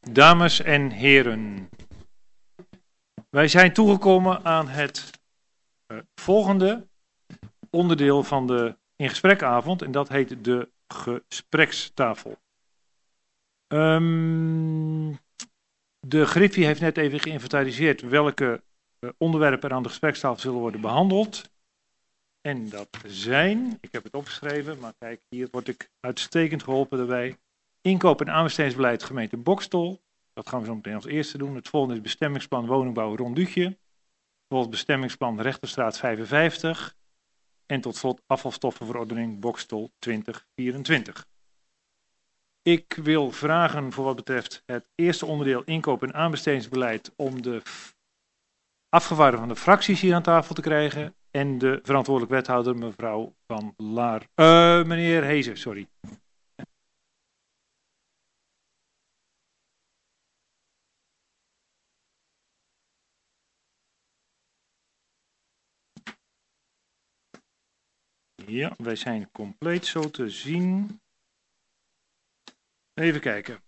Dames en heren, wij zijn toegekomen aan het volgende onderdeel van de in gesprekavond en dat heet de gesprekstafel. De Griffie heeft net even geïnventariseerd welke onderwerpen er aan de gesprekstafel zullen worden behandeld. En dat zijn, ik heb het opgeschreven, maar kijk, hier word ik uitstekend geholpen daarbij. Inkoop- en aanbestedingsbeleid gemeente Boxtel. Dat gaan we zo meteen als eerste doen. Het volgende is bestemmingsplan woningbouw Ronduutje. Volgens bestemmingsplan Rechterstraat 55. En tot slot afvalstoffenverordening Boxtel 2024. Ik wil vragen voor wat betreft het eerste onderdeel inkoop- en aanbestedingsbeleid om de afgevaardigden van de fracties hier aan tafel te krijgen. En de verantwoordelijk wethouder mevrouw Van Laar. Meneer Hezen, sorry. Ja, wij zijn compleet zo te zien. Even kijken.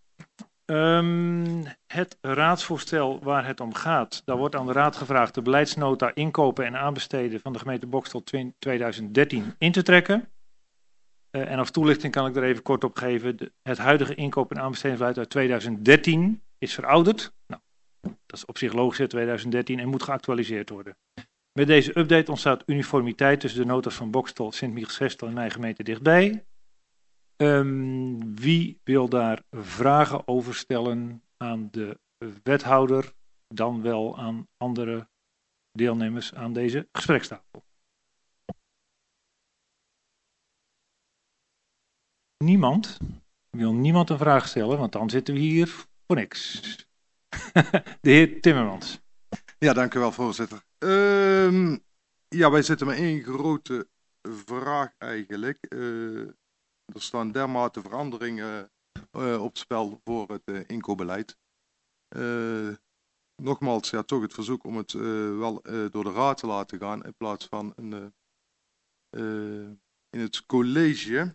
Het raadsvoorstel waar het om gaat, daar wordt aan de raad gevraagd de beleidsnota inkopen en aanbesteden van de gemeente Boxtel 2013 in te trekken. En als toelichting kan ik er even kort op geven. Het huidige inkoop- en aanbestedingsbeleid uit 2013 is verouderd. Nou, dat is op zich logisch uit 2013 en moet geactualiseerd worden. Met deze update ontstaat uniformiteit tussen de notas van Boxtel, Sint-Michielsgestel en mijn gemeente dichtbij. Wie wil daar vragen over stellen aan de wethouder, dan wel aan andere deelnemers aan deze gesprekstafel? Niemand? Wil niemand een vraag stellen, want dan zitten we hier voor niks. De heer Timmermans. Ja, dank u wel, voorzitter. Ja, wij zitten met één grote vraag eigenlijk. Er staan dermate veranderingen op het spel voor het inkoopbeleid. Nogmaals, ja, toch het verzoek om het wel door de raad te laten gaan in plaats van in het college.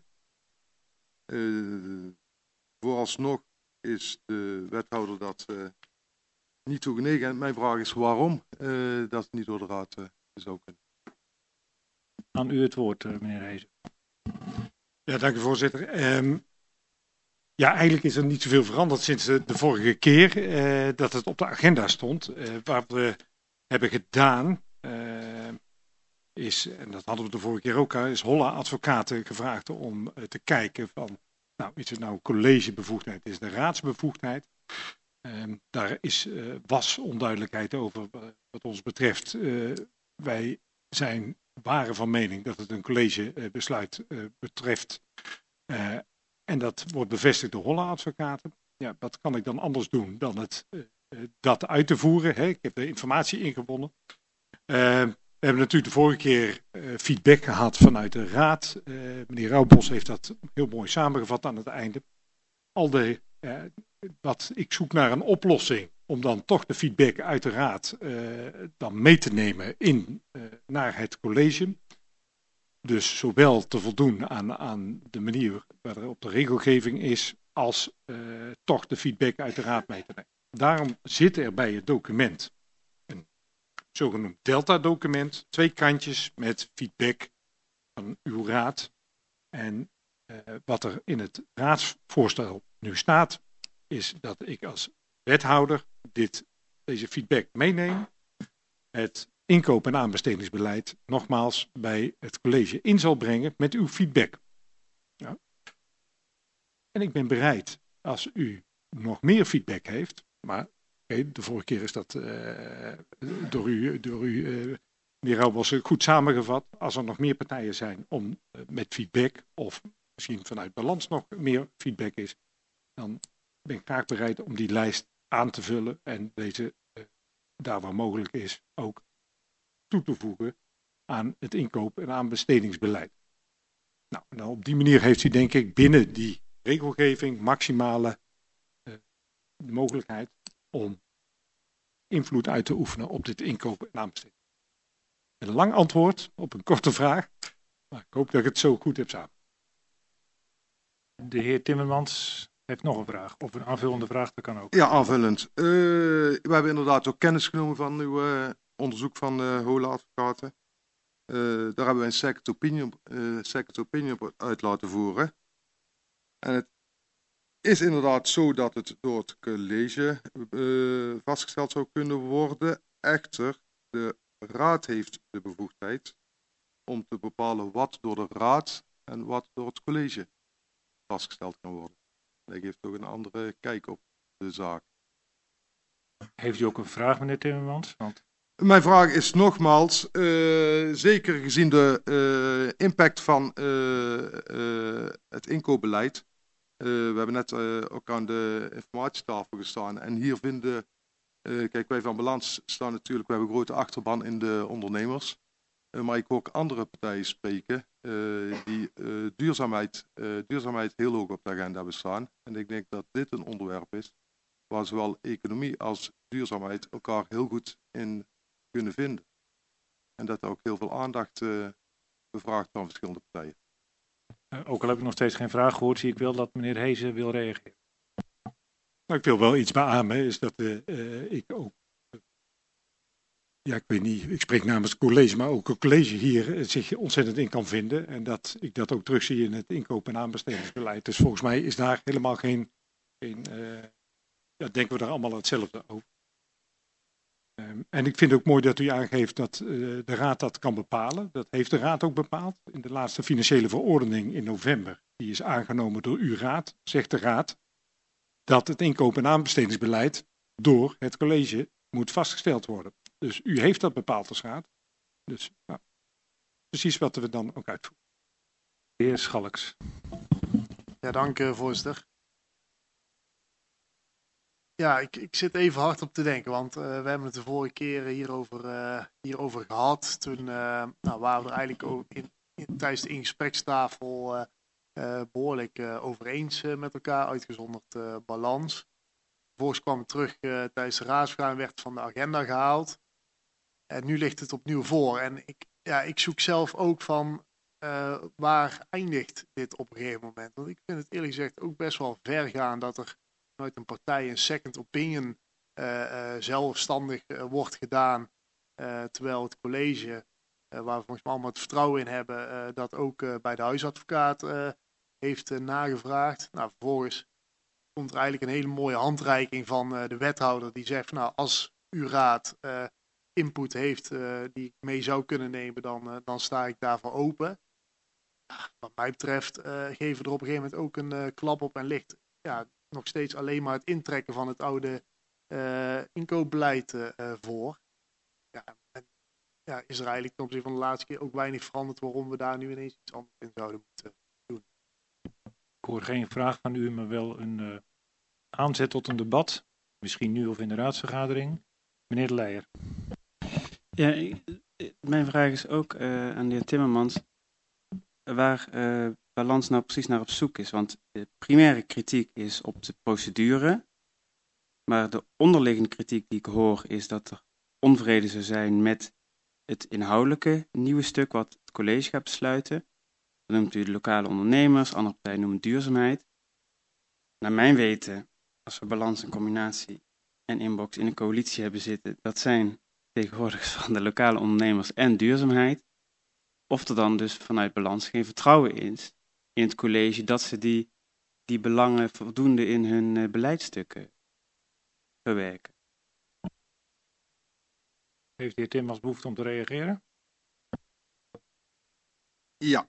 Vooralsnog is de wethouder dat niet toegenegen. En mijn vraag is waarom dat niet door de raad zou kunnen. Aan u het woord, meneer Hezen. Ja, dank u voorzitter. Ja, eigenlijk is er niet zoveel veranderd sinds de vorige keer dat het op de agenda stond. Wat we hebben gedaan is, en dat hadden we de vorige keer ook, is Holla Advocaten gevraagd om te kijken van, nou, is het nou collegebevoegdheid, is het de raadsbevoegdheid? Daar was onduidelijkheid over wat ons betreft. Wij waren van mening dat het een collegebesluit betreft. En dat wordt bevestigd door Holla Advocaten. Ja, wat kan ik dan anders doen dan dat uit te voeren? Hè? Ik heb de informatie ingewonnen. We hebben natuurlijk de vorige keer feedback gehad vanuit de raad. Meneer Rauwbos heeft dat heel mooi samengevat aan het einde. Wat ik zoek naar een oplossing om dan toch de feedback uit de raad dan mee te nemen naar het college. Dus zowel te voldoen aan de manier waarop de regelgeving is, als toch de feedback uit de raad mee te nemen. Daarom zit er bij het document een zogenoemd delta-document, 2 kantjes met feedback van uw raad. En wat er in het raadsvoorstel nu staat, is dat ik als wethouder deze feedback meeneem. Het inkoop- en aanbestedingsbeleid nogmaals bij het college in zal brengen met uw feedback. Ja. En ik ben bereid, als u nog meer feedback heeft, maar de vorige keer is dat door u meneer Rauwbos, goed samengevat. Als er nog meer partijen zijn om met feedback, of misschien vanuit balans nog meer feedback is, dan ben ik graag bereid om die lijst aan te vullen en deze, daar waar mogelijk is, ook toe te voegen aan het inkoop- en aanbestedingsbeleid. Nou, en op die manier heeft u denk ik binnen die regelgeving maximale mogelijkheid om invloed uit te oefenen op dit inkoop- en aanbesteding. Een lang antwoord op een korte vraag, maar ik hoop dat ik het zo goed heb samen. De heer Timmermans, heeft nog een vraag. Of een aanvullende vraag, dat kan ook. Ja, aanvullend. We hebben inderdaad ook kennis genomen van uw onderzoek van Hola Advocaten. Daar hebben we een second opinion uit laten voeren. En het is inderdaad zo dat het door het college vastgesteld zou kunnen worden. Echter, de raad heeft de bevoegdheid om te bepalen wat door de raad en wat door het college vastgesteld kan worden. Dat geeft toch een andere kijk op de zaak. Heeft u ook een vraag, meneer Timmermans? Want Mijn vraag is nogmaals, zeker gezien de impact van het inkoopbeleid. We hebben net ook aan de informatietafel gestaan en hier vinden, kijk, wij van Balans staan natuurlijk, we hebben een grote achterban in de ondernemers. Maar ik hoor ook andere partijen spreken die duurzaamheid heel hoog op de agenda hebben staan. En ik denk dat dit een onderwerp is waar zowel economie als duurzaamheid elkaar heel goed in kunnen vinden. En dat er ook heel veel aandacht bevraagt van verschillende partijen. ook al heb ik nog steeds geen vraag gehoord, zie ik wel dat meneer Hezen wil reageren. Nou, ik wil wel iets beamen, is dat ik ook, ja, ik weet niet, ik spreek namens het college, maar ook het college hier zich ontzettend in kan vinden. En dat ik dat ook terugzie in het inkoop- en aanbestedingsbeleid. Dus volgens mij is daar helemaal geen ja, denken we daar allemaal hetzelfde over. En ik vind het ook mooi dat u aangeeft dat de raad dat kan bepalen. Dat heeft de raad ook bepaald. In de laatste financiële verordening in november, die is aangenomen door uw raad, zegt de raad dat het inkoop- en aanbestedingsbeleid door het college moet vastgesteld worden. Dus u heeft dat bepaald als raad. Dus nou, precies wat we dan ook uitvoeren. De heer Schalks. Ja, dank voorzitter. Ja, ik zit even hard op te denken, want we hebben het de vorige keer hierover gehad. Toen waren we er eigenlijk ook tijdens de ingesprekstafel behoorlijk over eens met elkaar, uitgezonderd Balans. Vervolgens kwam het terug tijdens de raadsvergadering, werd het van de agenda gehaald. En nu ligt het opnieuw voor. En ik zoek zelf ook van waar eindigt dit op een gegeven moment? Want ik vind het eerlijk gezegd ook best wel ver gaan dat er vanuit een partij een second opinion zelfstandig wordt gedaan. Terwijl het college, waar we volgens mij allemaal het vertrouwen in hebben, dat ook bij de huisadvocaat heeft nagevraagd. Nou, vervolgens komt er eigenlijk een hele mooie handreiking van de wethouder die zegt van, nou, als uw raad input heeft die ik mee zou kunnen nemen, dan sta ik daarvoor open. Wat mij betreft geven we er op een gegeven moment ook een klap op en ligt nog steeds alleen maar het intrekken van het oude inkoopbeleid voor. Is er eigenlijk ten opzichte van de laatste keer ook weinig veranderd waarom we daar nu ineens iets anders in zouden moeten doen. Ik hoor geen vraag van u, maar wel een aanzet tot een debat. Misschien nu of in de raadsvergadering. Meneer De Leijer. Ja, mijn vraag is ook aan de heer Timmermans waar Balans nou precies naar op zoek is. Want de primaire kritiek is op de procedure, maar de onderliggende kritiek die ik hoor is dat er onvrede zou zijn met het inhoudelijke nieuwe stuk wat het college gaat besluiten. Dan noemt u de lokale ondernemers, andere partijen noemen duurzaamheid. Naar mijn weten, als we Balans en Combinatie en Inbox in een coalitie hebben zitten, dat zijn tegenwoordigers van de lokale ondernemers en duurzaamheid. Of er dan dus vanuit Balans geen vertrouwen is in het college dat ze die belangen voldoende in hun beleidsstukken verwerken. Heeft de heer Timmermans behoefte om te reageren? Ja,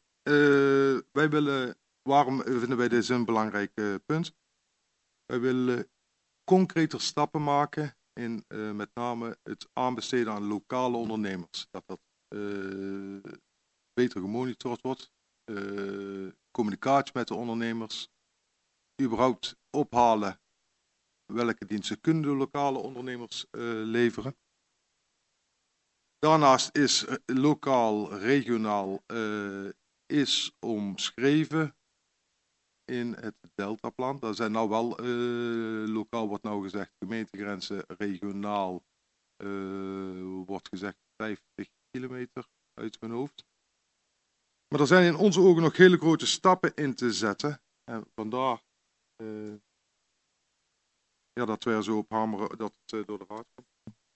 waarom vinden wij dit een belangrijk punt? Wij willen concreter stappen maken in met name het aanbesteden aan lokale ondernemers. Dat beter gemonitord wordt, communicatie met de ondernemers, überhaupt ophalen welke diensten kunnen de lokale ondernemers leveren. Daarnaast is lokaal, regionaal is omschreven in het deltaplan. Dat zijn nou wel, lokaal wordt nou gezegd gemeentegrenzen, regionaal wordt gezegd 50 kilometer uit mijn hoofd. Maar er zijn in onze ogen nog hele grote stappen in te zetten. En vandaar Ja, dat we er zo op hameren dat het door de raad komt.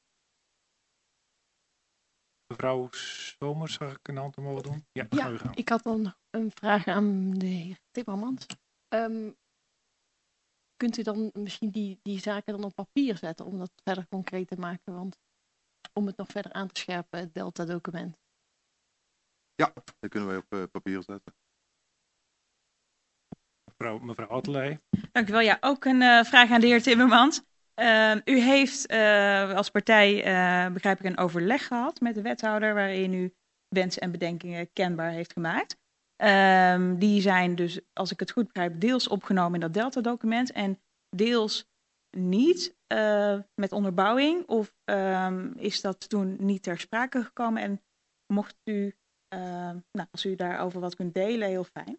Mevrouw Somers, zag ik een hand omhoog doen? Ja, ga u Ja, gang. ik had dan nog een vraag aan de heer Timmermans. Kunt u dan misschien die zaken dan op papier zetten om dat verder concreet te maken? Want om het nog verder aan te scherpen, het Delta-document. Ja, dat kunnen wij op papier zetten. Mevrouw Attelij. Dank u wel. Ja, ook een vraag aan de heer Timmermans. U heeft als partij, begrijp ik, een overleg gehad met de wethouder waarin u wensen en bedenkingen kenbaar heeft gemaakt. Die zijn dus, als ik het goed begrijp, deels opgenomen in dat Delta-document en deels niet met onderbouwing. Of is dat toen niet ter sprake gekomen? En mocht u, als u daarover wat kunt delen, heel fijn.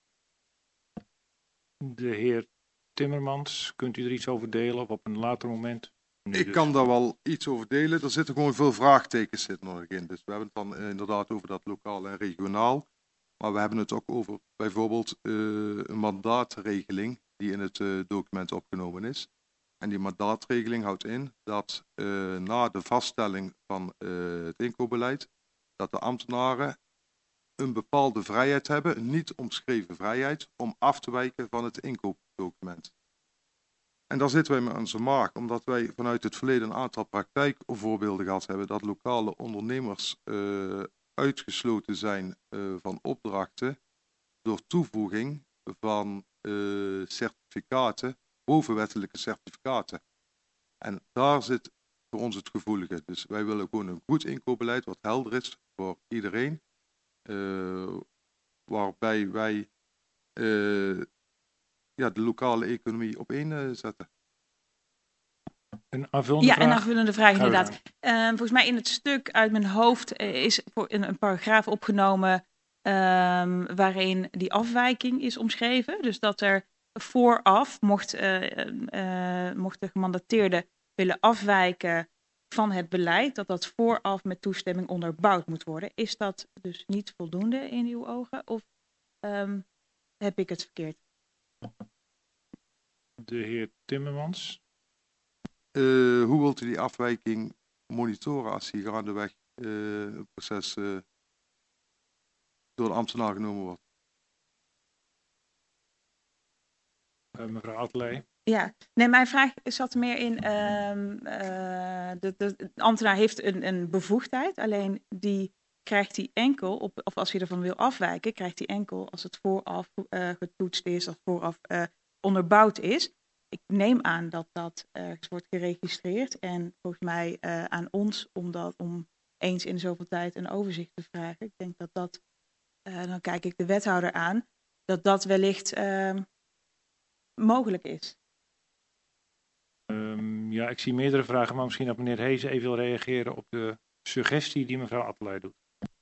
De heer Timmermans, kunt u er iets over delen of op een later moment? Nu Ik dus. kan daar wel iets over delen. Er zitten gewoon veel vraagtekens zitten nog in. Dus we hebben het dan inderdaad over dat lokaal en regionaal. Maar we hebben het ook over bijvoorbeeld een mandaatregeling die in het document opgenomen is. En die mandaatregeling houdt in dat na de vaststelling van het inkoopbeleid, dat de ambtenaren een bepaalde vrijheid hebben, een niet omschreven vrijheid, om af te wijken van het inkoopdocument. En daar zitten wij mee aan zijn maag, omdat wij vanuit het verleden een aantal praktijkvoorbeelden gehad hebben dat lokale ondernemers uitgesloten zijn van opdrachten door toevoeging van certificaten, bovenwettelijke certificaten. En daar zit voor ons het gevoelige. Dus wij willen gewoon een goed inkoopbeleid wat helder is voor iedereen. Waarbij wij de lokale economie op één zetten. Een aanvullende Ja, vraag? een aanvullende vraag Ga u inderdaad. Volgens mij in het stuk uit mijn hoofd is voor een paragraaf opgenomen waarin die afwijking is omschreven. Dus dat er vooraf, mocht de gemandateerde willen afwijken van het beleid, dat vooraf met toestemming onderbouwd moet worden. Is dat dus niet voldoende in uw ogen of heb ik het verkeerd? De heer Timmermans. Hoe wilt u die afwijking monitoren als die gaandeweg het proces door de ambtenaar genomen wordt? Mevrouw Attelij. Ja, nee, mijn vraag zat meer in, de ambtenaar heeft een bevoegdheid, alleen die krijgt hij enkel, of als hij ervan wil afwijken, krijgt hij enkel als het vooraf getoetst is, als vooraf onderbouwd is. Ik neem aan dat dat ergens wordt geregistreerd en volgens mij aan ons om eens in zoveel tijd een overzicht te vragen. Ik denk dat dan kijk ik de wethouder aan, dat wellicht mogelijk is. Ja, ik zie meerdere vragen, maar misschien dat meneer Hees even wil reageren op de suggestie die mevrouw Attelij doet.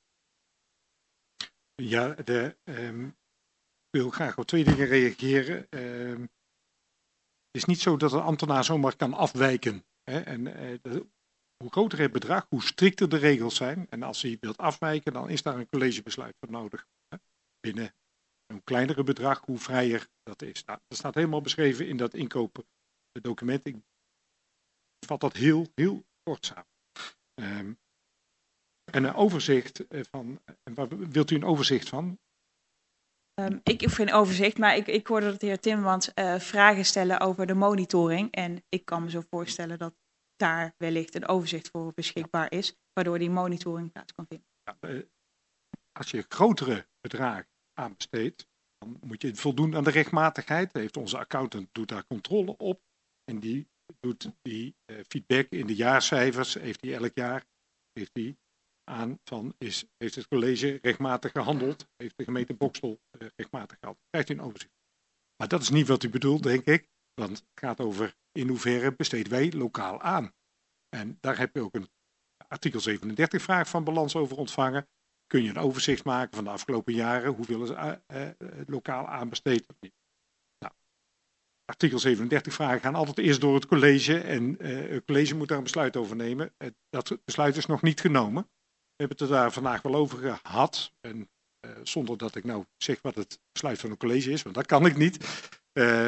Ja, ik wil graag op 2 dingen reageren. Het is niet zo dat een ambtenaar zomaar kan afwijken. Hè? En hoe groter het bedrag, hoe strikter de regels zijn. En als hij wilt afwijken, dan is daar een collegebesluit voor nodig. Hè? Binnen een kleinere bedrag, hoe vrijer dat is. Nou, dat staat helemaal beschreven in dat inkoopdocument. Ik vat dat heel, heel kort samen. En een overzicht van, waar wilt u een overzicht van? Ik heb geen overzicht, maar ik hoorde dat de heer Timmermans vragen stellen over de monitoring. En ik kan me zo voorstellen dat daar wellicht een overzicht voor beschikbaar is, waardoor die monitoring plaats kan vinden. Ja, als je grotere bedragen aanbesteedt, dan moet je voldoen aan de rechtmatigheid. Heeft onze accountant doet daar controle op en die doet die feedback in de jaarcijfers, heeft hij elk jaar, heeft hij aan van heeft het college rechtmatig gehandeld, heeft de gemeente Boxtel rechtmatig gehandeld. Krijgt u een overzicht. Maar dat is niet wat u bedoelt, denk ik, want het gaat over in hoeverre besteden wij lokaal aan. En daar heb je ook een artikel 37 vraag van balans over ontvangen. Kun je een overzicht maken van de afgelopen jaren, hoeveel is lokaal aanbesteed of niet. Nou, artikel 37 vragen gaan altijd eerst door het college en het college moet daar een besluit over nemen. Dat besluit is nog niet genomen. We hebben het er daar vandaag wel over gehad. En zonder dat ik nou zeg wat het besluit van het college is, want dat kan ik niet.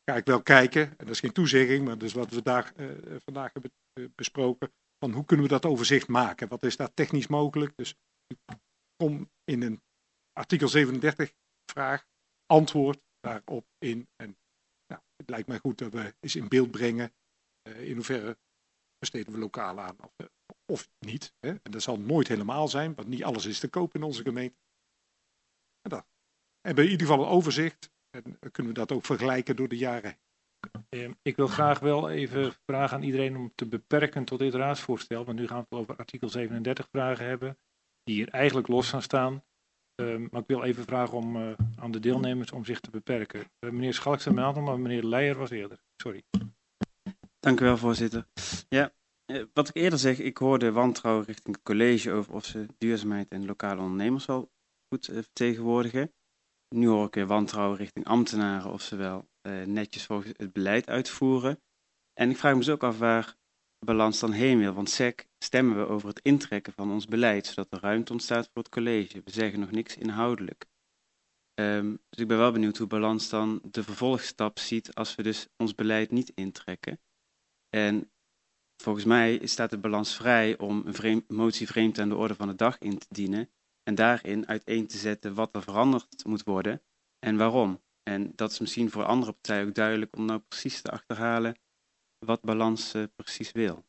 ga ik wel kijken, en dat is geen toezegging, maar dat is wat we vandaag hebben besproken, van hoe kunnen we dat overzicht maken? Wat is daar technisch mogelijk? Dus ik kom in een artikel 37 vraag, antwoord daarop in. En nou, het lijkt mij goed dat we eens in beeld brengen in hoeverre besteden we lokaal aan of niet. Hè? En dat zal nooit helemaal zijn, want niet alles is te koop in onze gemeente. En dat. En bij in ieder geval een overzicht. En kunnen we dat ook vergelijken door de jaren. Ik wil graag wel even vragen aan iedereen om te beperken tot dit raadsvoorstel. Want nu gaan we het over artikel 37 vragen hebben. Die hier eigenlijk los gaan staan. Maar ik wil even vragen aan de deelnemers om zich te beperken. Meneer Schalk staat mij aan, maar meneer Leijer was eerder. Sorry. Dank u wel, voorzitter. Ja, wat ik eerder zeg, ik hoorde wantrouwen richting het college over of ze duurzaamheid en lokale ondernemers wel goed vertegenwoordigen. Nu hoor ik weer wantrouwen richting ambtenaren of ze wel netjes volgens het beleid uitvoeren. En ik vraag me dus ook af waar balans dan heen wil. Want SEC stemmen we over het intrekken van ons beleid, zodat er ruimte ontstaat voor het college. We zeggen nog niks inhoudelijk. Dus ik ben wel benieuwd hoe balans dan de vervolgstap ziet als we dus ons beleid niet intrekken. En volgens mij staat de balans vrij om een motie vreemd aan de orde van de dag in te dienen en daarin uiteen te zetten wat er veranderd moet worden en waarom. En dat is misschien voor andere partijen ook duidelijk om nou precies te achterhalen wat balans precies wil.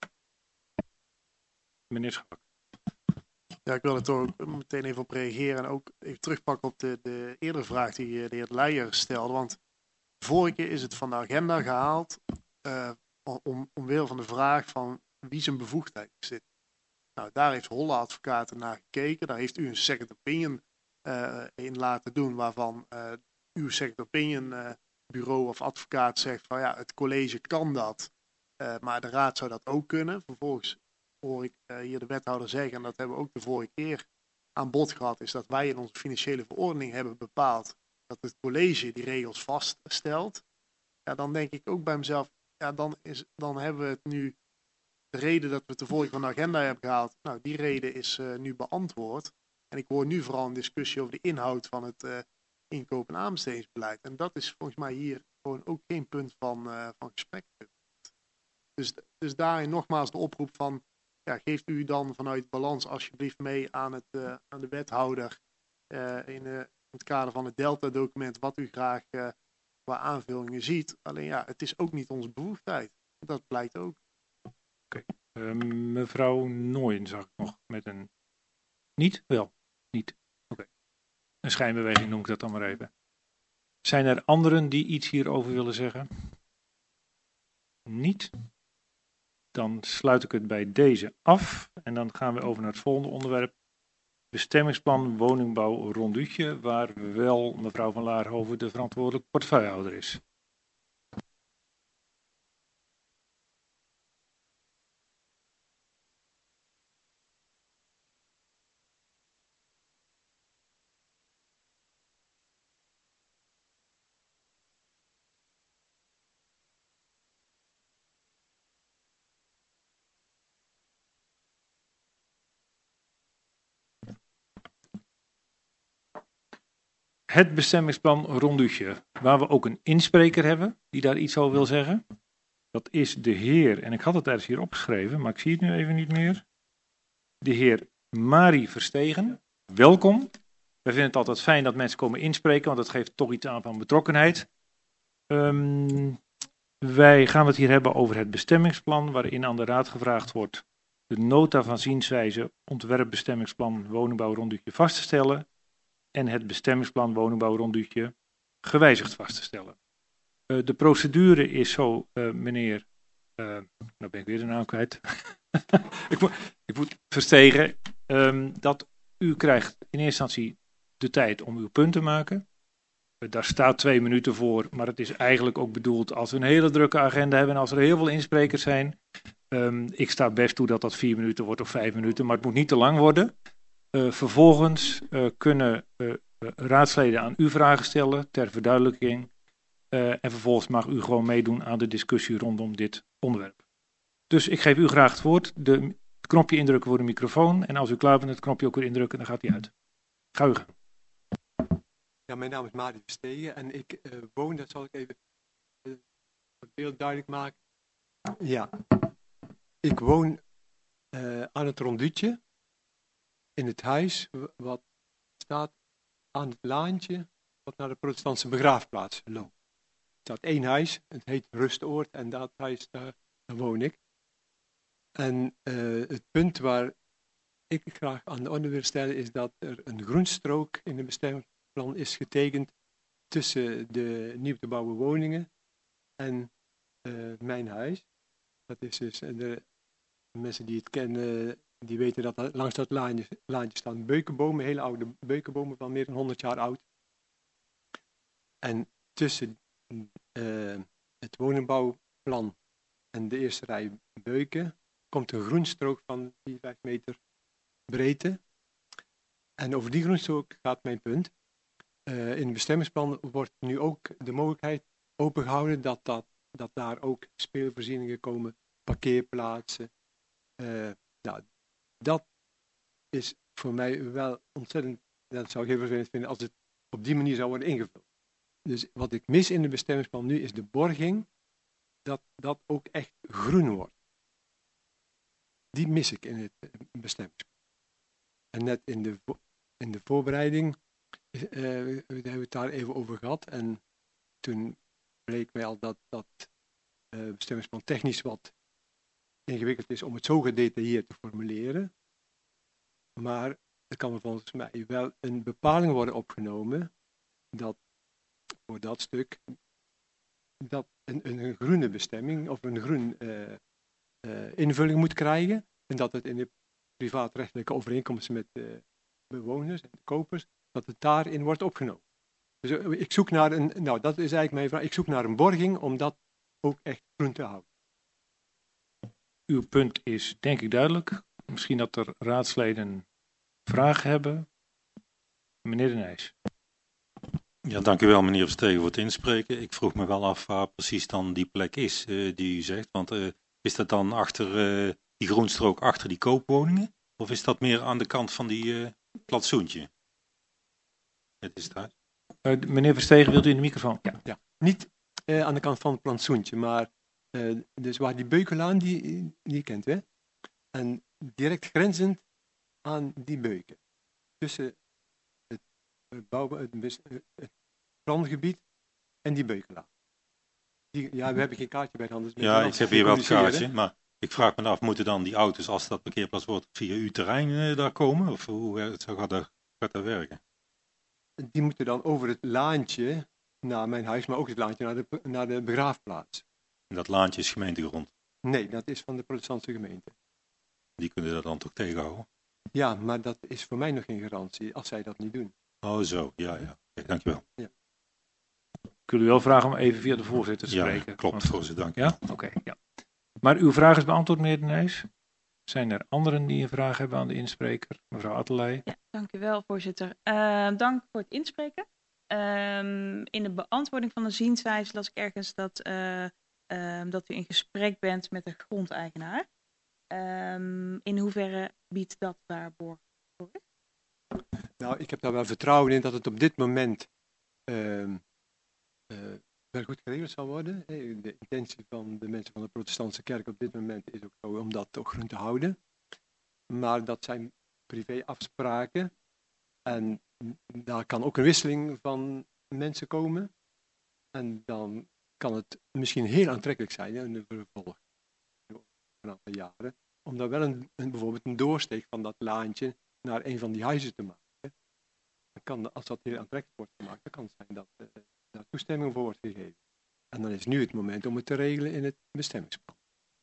Meneer Schalk. Ja, ik wil er toch ook meteen even op reageren en ook even terugpakken op de eerdere vraag die de heer Leijer stelde. Want vorige keer is het van de agenda gehaald omwille van de vraag van wie zijn bevoegdheid zit. Nou, daar heeft Holle Advocaten naar gekeken. Daar heeft u een second opinion in laten doen, waarvan uw second opinion bureau of advocaat zegt van ja, het college kan dat, maar de raad zou dat ook kunnen. Vervolgens hoor ik hier de wethouder zeggen, en dat hebben we ook de vorige keer aan bod gehad, is dat wij in onze financiële verordening hebben bepaald dat het college die regels vaststelt. Ja, dan denk ik ook bij mezelf, ja, dan hebben we het nu, de reden dat we het de vorige van de agenda hebben gehaald, nou, die reden is nu beantwoord. En ik hoor nu vooral een discussie over de inhoud van het inkoop- en aanbestedingsbeleid. En dat is volgens mij hier gewoon ook geen punt van gesprek. Dus daarin nogmaals de oproep van, ja, geeft u dan vanuit balans alsjeblieft mee aan de wethouder in het kader van het Delta-document wat u graag qua aanvullingen ziet. Alleen ja, het is ook niet onze bevoegdheid. Dat blijkt ook. Mevrouw Nooyen zag ik nog met een... Niet? Wel. Niet. Oké. Een schijnbeweging noem ik dat dan maar even. Zijn er anderen die iets hierover willen zeggen? Niet? Dan sluit ik het bij deze af. En dan gaan we over naar het volgende onderwerp. Bestemmingsplan woningbouw Ronduutje, waar wel mevrouw van Laarhoven de verantwoordelijk portefeuillehouder is. Het bestemmingsplan Ronduutje, waar we ook een inspreker hebben die daar iets over wil zeggen. Dat is de heer, en ik had het ergens hier opgeschreven, maar ik zie het nu even niet meer. De heer Marie Verstegen. Welkom. Wij vinden het altijd fijn dat mensen komen inspreken, want dat geeft toch iets aan van betrokkenheid. Wij gaan het hier hebben over het bestemmingsplan, waarin aan de raad gevraagd wordt de nota van zienswijze ontwerpbestemmingsplan woningbouw Ronduutje vast te stellen en het bestemmingsplan woningbouw Ronduutje gewijzigd vast te stellen. De procedure is zo, meneer, nou ben ik weer de naam kwijt, ik moet Verstegen, dat u krijgt in eerste instantie de tijd om uw punt te maken. Daar staat 2 minuten voor, maar het is eigenlijk ook bedoeld als we een hele drukke agenda hebben en als er heel veel insprekers zijn. Ik sta best toe dat dat 4 minuten wordt of 5 minuten, maar het moet niet te lang worden. Vervolgens kunnen raadsleden aan u vragen stellen ter verduidelijking. En vervolgens mag u gewoon meedoen aan de discussie rondom dit onderwerp. Dus ik geef u graag het woord. Het knopje indrukken voor de microfoon. En als u klaar bent, het knopje ook weer indrukken, dan gaat hij uit. Ga u gaan. Ja, mijn naam is Marie Verstegen en ik woon, dat zal ik even het beeld duidelijk maken. Ja, ik woon aan het ronduutje in het huis wat staat aan het laantje wat naar de protestantse begraafplaats loopt. Er staat 1 huis, het heet Rustoord en dat huis, daar woon ik. En het punt waar ik graag aan de orde wil stellen is dat er een groenstrook in het bestemmingsplan is getekend tussen de nieuw te bouwen woningen en mijn huis. Dat is dus, de mensen die het kennen, die weten dat langs dat laantje staan beukenbomen, hele oude beukenbomen van meer dan 100 jaar oud. En tussen het woningbouwplan en de eerste rij beuken komt een groenstrook van 4-5 meter breedte. En over die groenstrook gaat mijn punt. In het bestemmingsplan wordt nu ook de mogelijkheid opengehouden dat daar ook speelvoorzieningen komen, parkeerplaatsen. Nou, dat is voor mij wel ontzettend, dat zou ik heel vervelend vinden als het op die manier zou worden ingevuld. Dus wat ik mis in het bestemmingsplan nu is de borging, dat dat ook echt groen wordt. Die mis ik in het bestemmingsplan. En net in de voorbereiding hebben we het daar even over gehad. En toen bleek mij al dat bestemmingsplan technisch wat ingewikkeld is om het zo gedetailleerd te formuleren. Maar er kan volgens mij wel een bepaling worden opgenomen dat voor dat stuk dat een groene bestemming of een groen invulling moet krijgen. En dat het in de privaatrechtelijke overeenkomsten met de bewoners en de kopers, dat het daarin wordt opgenomen. Dus ik zoek naar dat is eigenlijk mijn vraag, ik zoek naar een borging om dat ook echt groen te houden. Uw punt is denk ik duidelijk. Misschien dat er raadsleden vragen hebben. Meneer De Nijs. Ja, dank u wel meneer Verstegen voor het inspreken. Ik vroeg me wel af waar precies dan die plek is die u zegt. Want is dat dan achter die groenstrook achter die koopwoningen? Of is dat meer aan de kant van die plantsoentje? Het is daar. Meneer Verstegen, wilt u in de microfoon? Ja. Niet aan de kant van het plantsoentje, maar dus waar die Beukenlaan, die kent hè? En direct grenzend aan die beuken. Tussen het brandgebied en die Beukenlaan. We hebben geen kaartje bij de hand. Dus ja, ik heb hier wel het kaartje, maar ik vraag me af, moeten dan die auto's, als dat parkeerplaats wordt, via uw terrein daar komen? Of hoe gaat dat werken? Die moeten dan over het laantje naar mijn huis, maar ook het laantje naar de begraafplaats. En dat laantje is gemeentegrond? Nee, dat is van de protestantse gemeente. Die kunnen dat dan toch tegenhouden? Ja, maar dat is voor mij nog geen garantie als zij dat niet doen. Oh zo, ja. Okay, dankjewel. Ja. Ik wil u wel vragen om even via de voorzitter te spreken. Ja, klopt, voorzitter, dank u. Ja? Oké, ja. Maar uw vraag is beantwoord, meneer De Nijs. Zijn er anderen die een vraag hebben aan de inspreker? Mevrouw Attelij. Ja, dank u wel, voorzitter. Dank voor het inspreken. In de beantwoording van de zienswijze las ik ergens dat u in gesprek bent met de grondeigenaar. In hoeverre biedt dat daar borg voor? Nou, ik heb daar wel vertrouwen in dat het op dit moment wel goed geregeld zal worden. De intentie van de mensen van de protestantse kerk op dit moment is ook zo om dat toch groen te houden. Maar dat zijn privéafspraken en daar kan ook een wisseling van mensen komen. En dan kan het misschien heel aantrekkelijk zijn in de vervolg van een aantal jaren. Om daar wel bijvoorbeeld een doorsteek van dat laantje naar een van die huizen te maken. Als dat heel aantrekkelijk wordt gemaakt, dan kan het zijn dat daar toestemming voor wordt gegeven. En dan is nu het moment om het te regelen in het bestemmingsplan.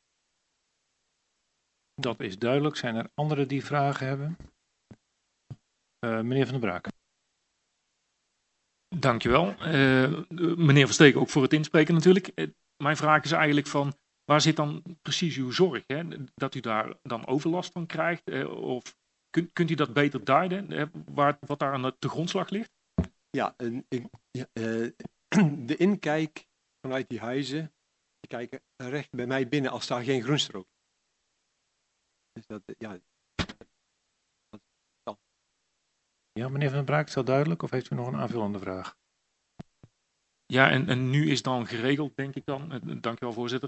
Dat is duidelijk. Zijn er anderen die vragen hebben? Meneer Van der Braak. Dankjewel. Meneer Verstegen, ook voor het inspreken natuurlijk. Mijn vraag is eigenlijk van, waar zit dan precies uw zorg? Hè? Dat u daar dan overlast van krijgt? Of kunt u dat beter duiden, wat daar aan de grondslag ligt? Ja, de inkijk vanuit die huizen, die kijken recht bij mij binnen als daar geen groenstrook is. Dus dat, ja. Ja, meneer Van der Braak, is dat duidelijk? Of heeft u nog een aanvullende vraag? Ja, en nu is dan geregeld, denk ik dan, dankjewel voorzitter,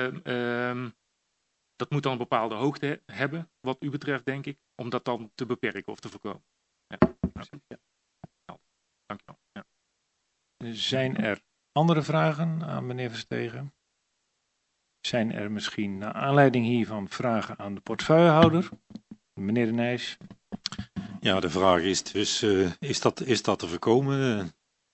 dat moet dan een bepaalde hoogte hebben, wat u betreft, denk ik, om dat dan te beperken of te voorkomen. Ja. Dankjewel. Ja. Zijn er andere vragen aan meneer Verstegen? Zijn er misschien naar aanleiding hiervan vragen aan de portefeuillehouder? Meneer De Nijs. Ja, de vraag is dus, is dat te voorkomen?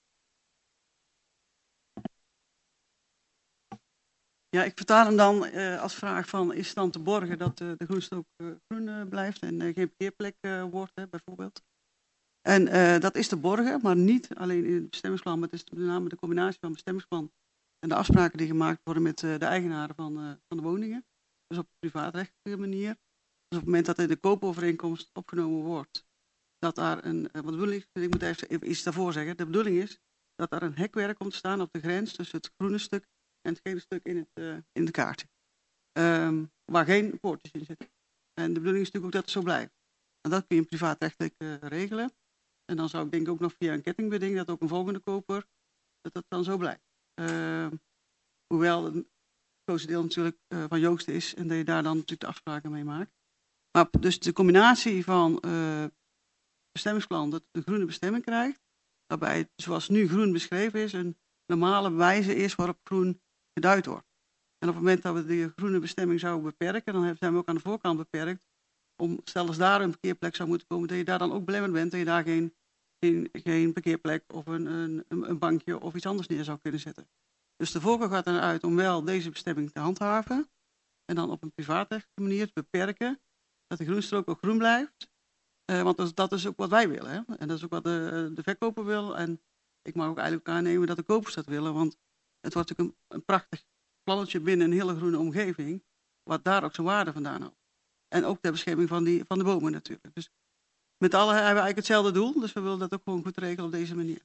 Ja, ik vertaal hem dan als vraag van, is het dan te borgen dat de groenstrook groen blijft en geen parkeerplek wordt, bijvoorbeeld? En dat is te borgen, maar niet alleen in het bestemmingsplan, maar het is met name de combinatie van het bestemmingsplan en de afspraken die gemaakt worden met de eigenaren van de woningen. Dus op een privaatrechtelijke manier. Dus op het moment dat er in de koopovereenkomst opgenomen wordt, dat daar wat de bedoeling is, ik moet even iets daarvoor zeggen, de bedoeling is dat daar een hekwerk komt te staan op de grens tussen het groene stuk en het gele stuk in de kaart. Waar geen poortjes in zitten. En de bedoeling is natuurlijk ook dat het zo blijft. En dat kun je privaatrechtelijk regelen. En dan zou ik denk ook nog via een kettingbeding, dat ook een volgende koper, dat dan zo blijft. Hoewel het grootste deel natuurlijk van Joogsten is en dat je daar dan natuurlijk de afspraken mee maakt. Maar dus de combinatie van bestemmingsplan dat de groene bestemming krijgt, waarbij het, zoals nu groen beschreven is, een normale wijze is waarop groen geduid wordt. En op het moment dat we de groene bestemming zouden beperken, dan zijn we ook aan de voorkant beperkt. Stel als daar een parkeerplek zou moeten komen, dat je daar dan ook belemmerd bent, dat je daar geen parkeerplek of een bankje of iets anders neer zou kunnen zetten. Dus de voorkeur gaat eruit om wel deze bestemming te handhaven en dan op een privaatrechtelijke manier te beperken, dat de groenstrook ook groen blijft. Want dat is ook wat wij willen. Hè? En dat is ook wat de verkoper wil. En ik mag ook eigenlijk aannemen dat de kopers dat willen. Want het wordt natuurlijk een prachtig plannetje binnen een hele groene omgeving. Wat daar ook zijn waarde vandaan had. En ook ter bescherming van de bomen natuurlijk. Dus met allen hebben we eigenlijk hetzelfde doel. Dus we willen dat ook gewoon goed regelen op deze manier.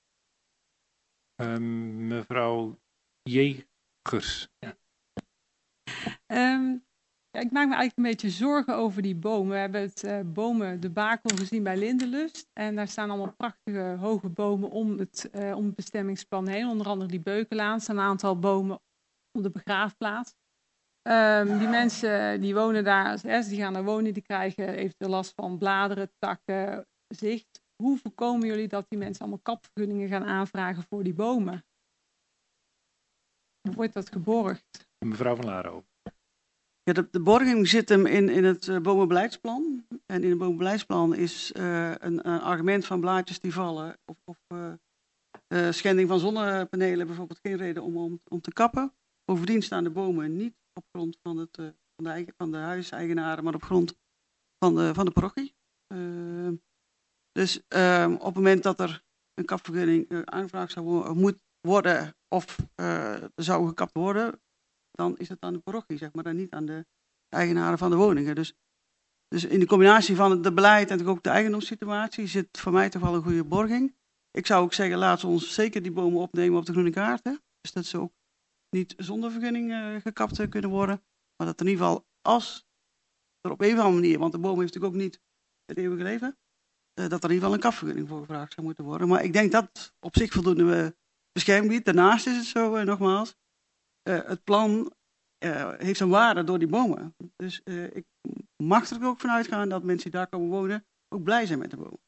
Mevrouw Jegers. Ja. Ja, ik maak me eigenlijk een beetje zorgen over die bomen. We hebben het bomendebakel gezien bij Lindenlust. En daar staan allemaal prachtige hoge bomen om het bestemmingsplan heen. Onder andere die Beukenlaan. Er staan een aantal bomen op de begraafplaats. Die mensen die wonen daar, die gaan daar wonen, die krijgen eventueel last van bladeren, takken, zicht. Hoe voorkomen jullie dat die mensen allemaal kapvergunningen gaan aanvragen voor die bomen? Hoe wordt dat geborgd? Mevrouw van Laro. Ja, de borging zit hem in het bomenbeleidsplan. En in het bomenbeleidsplan is een argument van blaadjes die vallen of schending van zonnepanelen bijvoorbeeld geen reden om te kappen. Bovendien staan de bomen niet op grond van de huiseigenaren, maar op grond van de parochie. Dus op het moment dat er een kapvergunning aangevraagd zou worden of er zou gekapt worden, dan is het aan de parochie, zeg maar, en niet aan de eigenaren van de woningen. Dus in de combinatie van het beleid en ook de eigendomssituatie zit voor mij toch wel een goede borging. Ik zou ook zeggen, laten we ons zeker die bomen opnemen op de groene kaart. Hè? Dus dat ze ook niet zonder vergunning gekapt kunnen worden. Maar dat in ieder geval, als er op een of andere manier, want de boom heeft natuurlijk ook niet het eeuwige leven, dat er in ieder geval een kapvergunning voor gevraagd zou moeten worden. Maar ik denk dat op zich voldoende bescherming biedt. Daarnaast is het zo, nogmaals, het plan heeft een waarde door die bomen. Dus ik mag er ook vanuit gaan dat mensen die daar komen wonen ook blij zijn met de bomen.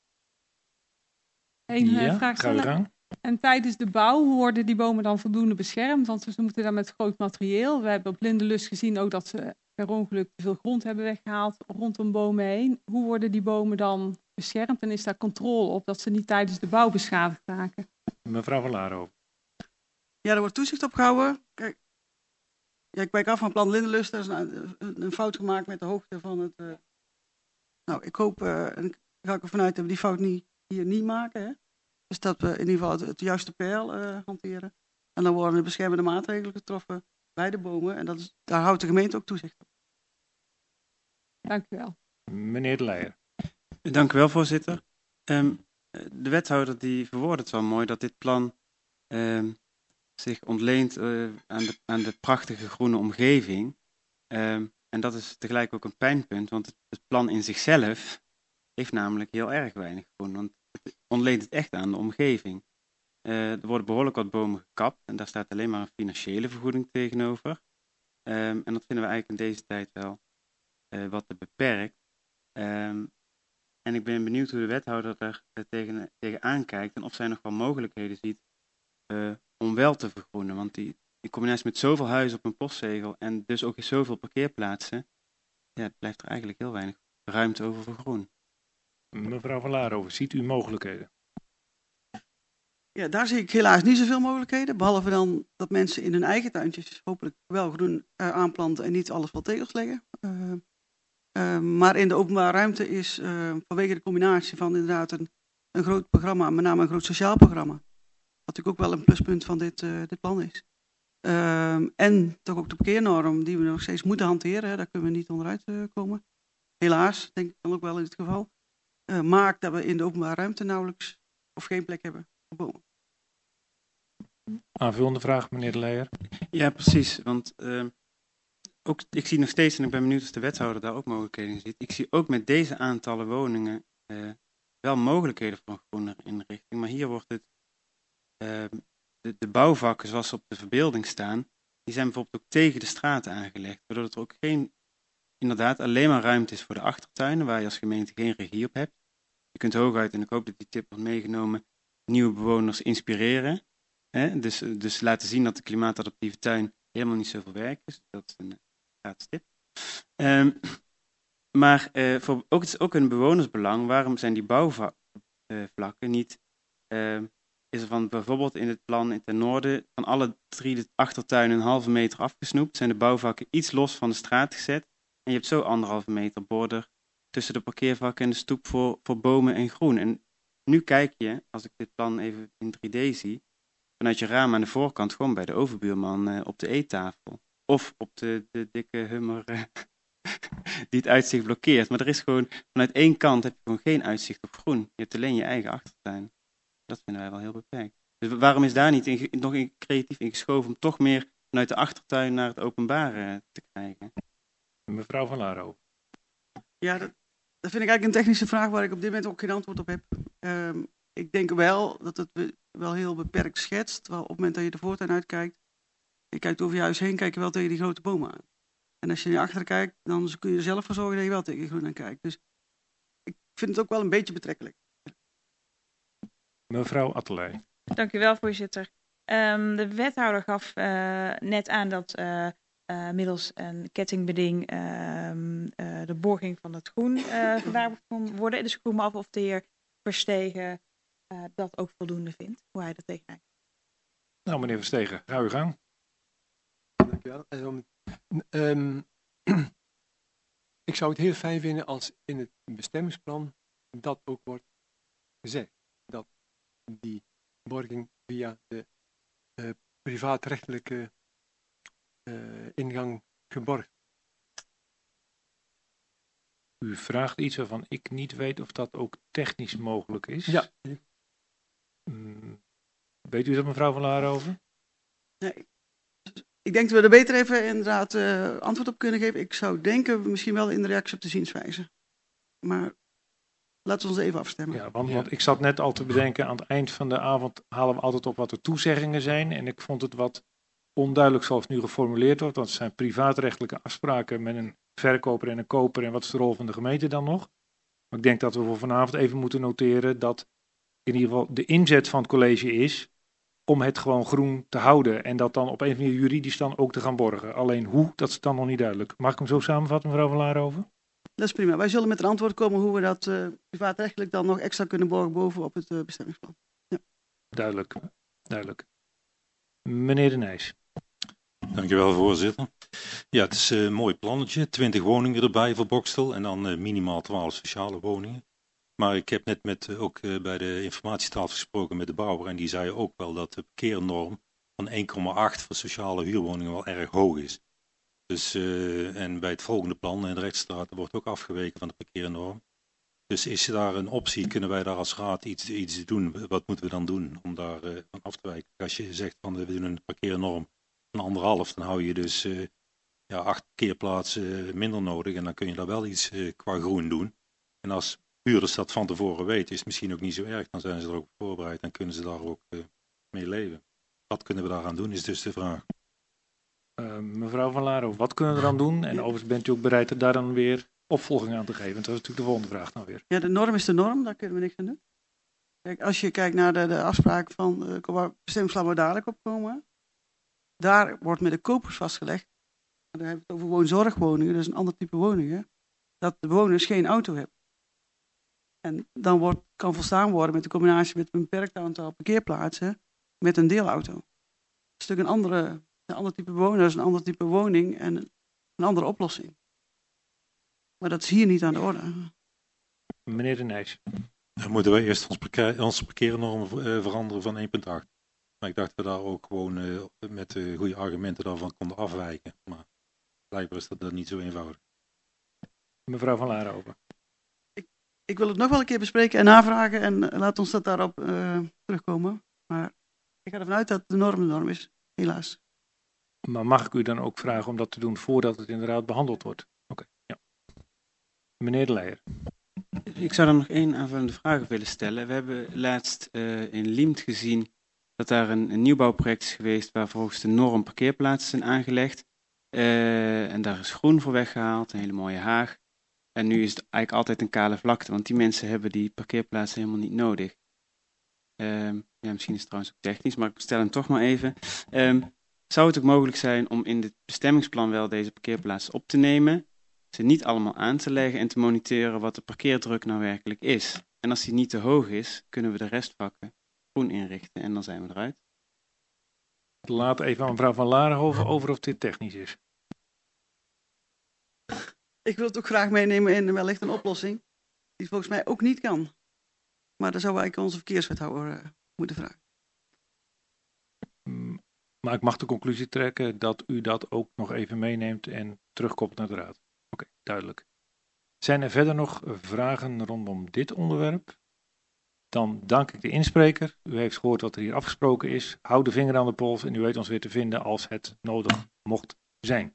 Eén vraag stellen. En tijdens de bouw, hoe worden die bomen dan voldoende beschermd? Want ze moeten daar met groot materieel. We hebben op Lindenlust gezien ook dat ze per ongeluk te veel grond hebben weggehaald rondom bomen heen. Hoe worden die bomen dan beschermd en is daar controle op dat ze niet tijdens de bouw beschadigd raken? Mevrouw van Laro. Ja, er wordt toezicht op gehouden. Kijk, ik wijk af van plan Lindenlust. Er is een fout gemaakt met de hoogte van het... Nou, ik hoop, en ik ga ik ervan uit dat we die fout hier niet maken. Hè? Dus dat we in ieder geval het juiste peil hanteren. En dan worden de beschermende maatregelen getroffen bij de bomen. En daar houdt de gemeente ook toezicht op. Dank u wel. Meneer De Leijer. Dank u wel, voorzitter. De wethouder die verwoordt het wel mooi dat dit plan zich ontleent aan de prachtige groene omgeving. En dat is tegelijk ook een pijnpunt, want het plan in zichzelf heeft namelijk heel erg weinig groen. Want het ontleent het echt aan de omgeving. Er worden behoorlijk wat bomen gekapt en daar staat alleen maar een financiële vergoeding tegenover. En dat vinden we eigenlijk in deze tijd wel wat te beperkt. En ik ben benieuwd hoe de wethouder er tegenaan kijkt en of zij nog wel mogelijkheden ziet om wel te vergroenen. Want die combinatie met zoveel huizen op een postzegel en dus ook zoveel parkeerplaatsen, ja, blijft er eigenlijk heel weinig ruimte over voor groen. Mevrouw van Laarhoven, ziet u mogelijkheden? Ja, daar zie ik helaas niet zoveel mogelijkheden. Behalve dan dat mensen in hun eigen tuintjes hopelijk wel groen aanplanten en niet alles wat tegels leggen. Maar in de openbare ruimte is vanwege de combinatie van inderdaad een groot programma, met name een groot sociaal programma, wat natuurlijk ook wel een pluspunt van dit plan is. En toch ook de parkeernorm die we nog steeds moeten hanteren, daar kunnen we niet onderuit komen. Helaas, denk ik dan ook wel in dit geval. Maakt dat we in de openbare ruimte nauwelijks of geen plek hebben voor bomen. Aanvullende vraag, meneer De Leijer. Ja, precies. Want ook, ik zie nog steeds, en ik ben benieuwd of de wethouder daar ook mogelijkheden in ziet. Ik zie ook met deze aantallen woningen wel mogelijkheden voor een groenere inrichting. Maar hier wordt het, de bouwvakken zoals ze op de verbeelding staan, die zijn bijvoorbeeld ook tegen de straat aangelegd. Waardoor er ook inderdaad alleen maar ruimte is voor de achtertuinen, waar je als gemeente geen regie op hebt. Je kunt hooguit, en ik hoop dat die tip wordt meegenomen, nieuwe bewoners inspireren. Dus laten zien dat de klimaatadaptieve tuin helemaal niet zoveel werk is. Dat is een gratis tip. Maar het is ook een bewonersbelang. Waarom zijn die bouwvlakken niet... is er van bijvoorbeeld in het plan ten noorden van alle 3 de achtertuinen een halve meter afgesnoept. Zijn de bouwvakken iets los van de straat gezet. En je hebt zo 1,5 meter border tussen de parkeervakken en de stoep voor bomen en groen. En nu kijk je, als ik dit plan even in 3D zie, vanuit je raam aan de voorkant gewoon bij de overbuurman op de eettafel. Of op de dikke Hummer die het uitzicht blokkeert. Maar er is gewoon, vanuit één kant heb je gewoon geen uitzicht op groen. Je hebt alleen je eigen achtertuin. Dat vinden wij wel heel beperkt. Dus waarom is daar niet nog creatief in geschoven om toch meer vanuit de achtertuin naar het openbare te krijgen? Mevrouw van Laarhoven. Ja, dat vind ik eigenlijk een technische vraag waar ik op dit moment ook geen antwoord op heb. Ik denk wel dat het wel heel beperkt schetst. Terwijl op het moment dat je de voortuin uitkijkt, je kijkt over je huis heen, kijk je wel tegen die grote bomen aan. En als je naar achteren kijkt, dan kun je er zelf voor zorgen dat je wel tegen groen aan kijkt. Dus ik vind het ook wel een beetje betrekkelijk. Mevrouw Attelij. Dank u wel, voorzitter. De wethouder gaf net aan dat middels een kettingbeding de borging van het groen gewaarborgd kon worden. Dus ik vroeg me af of de heer Verstegen dat ook voldoende vindt, hoe hij dat tegenaan. Nou, meneer Verstegen, ga uw gang. Dank u wel. Ik zou het heel fijn vinden als in het bestemmingsplan dat ook wordt gezegd. Dat die borging via de privaatrechtelijke ingang geborgd. U vraagt iets waarvan ik niet weet of dat ook technisch mogelijk is. Ja. Weet u dat, mevrouw van Laarhoven? Nee. Ik denk dat we er beter even inderdaad antwoord op kunnen geven. Ik zou denken misschien wel in de reactie op de zienswijze. Maar laten we ons even afstemmen. Ja, want ik zat net al te bedenken, aan het eind van de avond halen we altijd op wat de toezeggingen zijn. En ik vond het wat onduidelijk zoals het nu geformuleerd wordt. Want het zijn privaatrechtelijke afspraken met een verkoper en een koper. En wat is de rol van de gemeente dan nog? Maar ik denk dat we voor vanavond even moeten noteren dat in ieder geval de inzet van het college is om het gewoon groen te houden. En dat dan op een of andere manier juridisch dan ook te gaan borgen. Alleen hoe, dat is dan nog niet duidelijk. Mag ik hem zo samenvatten, mevrouw van Laarhoven? Dat is prima. Wij zullen met een antwoord komen hoe we dat privaatrechtelijk dan nog extra kunnen borgen bovenop het bestemmingsplan. Ja. Duidelijk. Meneer De Nijs. Dankjewel, voorzitter. Ja, het is een mooi plannetje. 20 woningen erbij voor Bokstel en dan minimaal 12 sociale woningen. Maar ik heb net ook bij de informatietafel gesproken met de bouwer en die zei ook wel dat de parkeernorm van 1,8 voor sociale huurwoningen wel erg hoog is. Dus, en bij het volgende plan in de Rechtsstraat wordt ook afgeweken van de parkeernorm. Dus is daar een optie, kunnen wij daar als raad iets doen? Wat moeten we dan doen om daar van af te wijken? Als je zegt van we doen een parkeernorm van 1,5, dan hou je dus 8 parkeerplaatsen minder nodig en dan kun je daar wel iets qua groen doen. En als huurders dat van tevoren weten, is het misschien ook niet zo erg. Dan zijn ze er ook voorbereid en kunnen ze daar ook mee leven. Wat kunnen we daaraan doen, is dus de vraag. Mevrouw Van Laro, wat kunnen we eraan doen? En overigens bent u ook bereid er daar dan weer opvolging aan te geven? Want dat is natuurlijk de volgende vraag dan weer. Ja, de norm is de norm, daar kunnen we niks aan doen. Kijk, als je kijkt naar de afspraak van waar bestemmingsplan waar we dadelijk op komen, daar wordt met de kopers vastgelegd, dan hebben we het over woonzorgwoningen, dus een ander type woningen, dat de bewoners geen auto hebben. En dan kan volstaan worden met de combinatie met een beperkt aantal parkeerplaatsen met een deelauto. Dat is natuurlijk een ander type bewoners, een ander type woning en een andere oplossing. Maar dat is hier niet aan de orde. Meneer De Nijs. Dan moeten we eerst onze parkeernorm veranderen van 1,8. Maar ik dacht dat we daar ook gewoon met goede argumenten daarvan konden afwijken. Maar blijkbaar is dat niet zo eenvoudig. Mevrouw Van Laarhoven. Ik wil het nog wel een keer bespreken en navragen en laat ons dat daarop terugkomen. Maar ik ga ervan uit dat de norm is, helaas. Maar mag ik u dan ook vragen om dat te doen voordat het inderdaad behandeld wordt? Oké, ja. Meneer De Leijer. Ik zou dan nog één aanvullende vraag willen stellen. We hebben laatst in Liemt gezien dat daar een nieuwbouwproject is geweest waar volgens de norm parkeerplaatsen zijn aangelegd. En daar is groen voor weggehaald, een hele mooie haag. En nu is het eigenlijk altijd een kale vlakte, want die mensen hebben die parkeerplaatsen helemaal niet nodig. Ja, misschien is het trouwens ook technisch, maar ik stel hem toch maar even. Zou het ook mogelijk zijn om in het bestemmingsplan wel deze parkeerplaatsen op te nemen, ze niet allemaal aan te leggen en te monitoren wat de parkeerdruk nou werkelijk is? En als die niet te hoog is, kunnen we de restvakken groen inrichten en dan zijn we eruit. Laat even aan mevrouw Van Laarhoven over of dit technisch is. Ik wil het ook graag meenemen in wellicht een oplossing die volgens mij ook niet kan. Maar daar zou eigenlijk onze verkeerswethouder moeten vragen. Maar ik mag de conclusie trekken dat u dat ook nog even meeneemt en terugkomt naar de raad. Oké, duidelijk. Zijn er verder nog vragen rondom dit onderwerp? Dan dank ik de inspreker. U heeft gehoord wat er hier afgesproken is. Houd de vinger aan de pols en u weet ons weer te vinden als het nodig mocht zijn.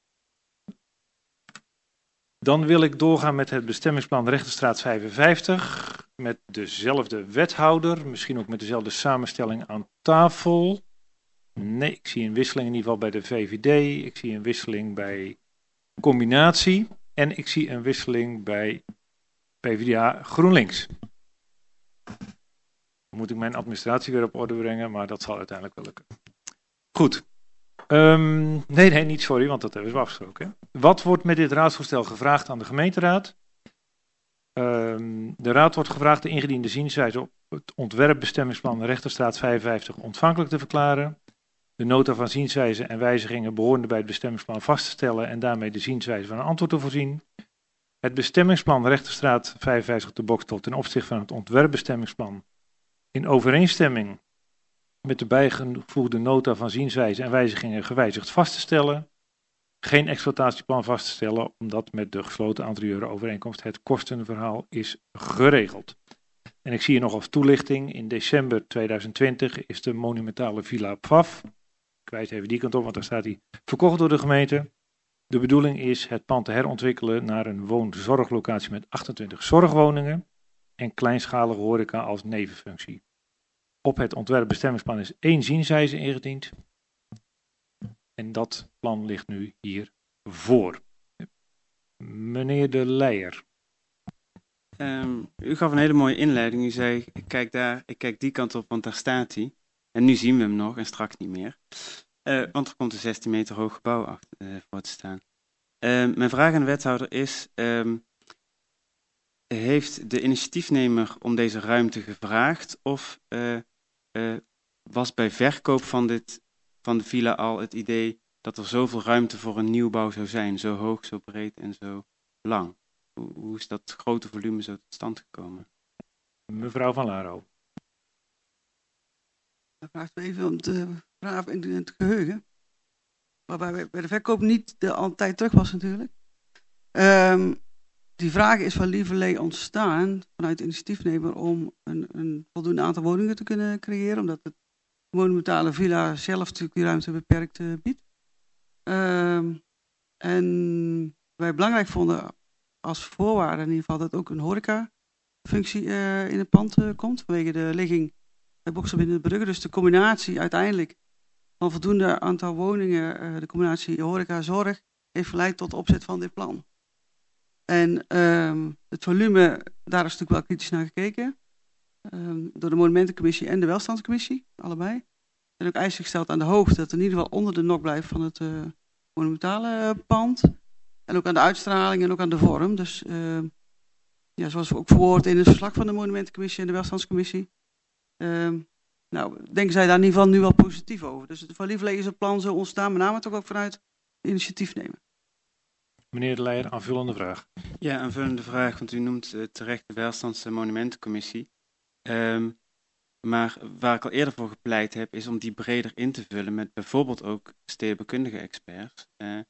Dan wil ik doorgaan met het bestemmingsplan Rechterstraat 55. Met dezelfde wethouder, misschien ook met dezelfde samenstelling aan tafel. Nee, ik zie een wisseling in ieder geval bij de VVD. Ik zie een wisseling bij Combinatie. En ik zie een wisseling bij PvdA GroenLinks. Dan moet ik mijn administratie weer op orde brengen, maar dat zal uiteindelijk wel lukken. Goed. Nee, niet sorry, want dat hebben we afgesproken. Wat wordt met dit raadsvoorstel gevraagd aan de gemeenteraad? De raad wordt gevraagd de ingediende zienswijze op het ontwerpbestemmingsplan Rechterstraat 55 ontvankelijk te verklaren. De nota van zienswijze en wijzigingen behorende bij het bestemmingsplan vast te stellen en daarmee de zienswijze van een antwoord te voorzien. Het bestemmingsplan Rechterstraat 55 te Bokstel ten opzichte van het ontwerpbestemmingsplan in overeenstemming met de bijgevoegde nota van zienswijze en wijzigingen gewijzigd vast te stellen. Geen exploitatieplan vast te stellen, omdat met de gesloten anterieure overeenkomst het kostenverhaal is geregeld. En ik zie hier nog als toelichting, in december 2020 is de monumentale Villa Pfaff, ik wijs even die kant op, want daar staat hij, verkocht door de gemeente. De bedoeling is het pand te herontwikkelen naar een woonzorglocatie met 28 zorgwoningen en kleinschalige horeca als nevenfunctie. Op het ontwerpbestemmingsplan is 1 zienswijze ingediend. En dat plan ligt nu hier voor. Meneer De Leijer. U gaf een hele mooie inleiding. U zei, ik kijk die kant op, want daar staat hij. En nu zien we hem nog en straks niet meer. Want er komt een 16 meter hoog gebouw voor te staan. Mijn vraag aan de wethouder is, heeft de initiatiefnemer om deze ruimte gevraagd of was bij verkoop van de villa al het idee dat er zoveel ruimte voor een nieuwbouw zou zijn, zo hoog, zo breed en zo lang? Hoe is dat grote volume zo tot stand gekomen? Mevrouw Van Laarhoven. Dan vraagt u even om te vragen in het geheugen. Waarbij bij de verkoop niet al tijd terug was natuurlijk. Die vraag is van lieverlee ontstaan vanuit de initiatiefnemer om een voldoende aantal woningen te kunnen creëren. Omdat het monumentale villa zelf natuurlijk die ruimte beperkt biedt. En wij belangrijk vonden als voorwaarde in ieder geval dat ook een horecafunctie in het pand komt. Vanwege de ligging bij Boksel Binnenbrugge. Dus de combinatie uiteindelijk van voldoende aantal woningen, de combinatie horeca-zorg, heeft geleid tot de opzet van dit plan. En het volume, daar is natuurlijk wel kritisch naar gekeken. Door de Monumentencommissie en de Welstandscommissie, allebei. En ook eisen gesteld aan de hoogte dat het in ieder geval onder de nok blijft van het monumentale pand. En ook aan de uitstraling en ook aan de vorm. Dus zoals ook verwoord in het verslag van de Monumentencommissie en de Welstandscommissie. Denken zij daar in ieder geval nu wel positief over. Dus het valieverlegeringsplan zal ontstaan, met name toch ook vanuit initiatief nemen. Meneer De Leijer, aanvullende vraag. Ja, aanvullende vraag, want u noemt terecht de Welstands- en Monumentencommissie. Maar waar ik al eerder voor gepleit heb, is om die breder in te vullen met bijvoorbeeld ook stedenbouwkundige experts.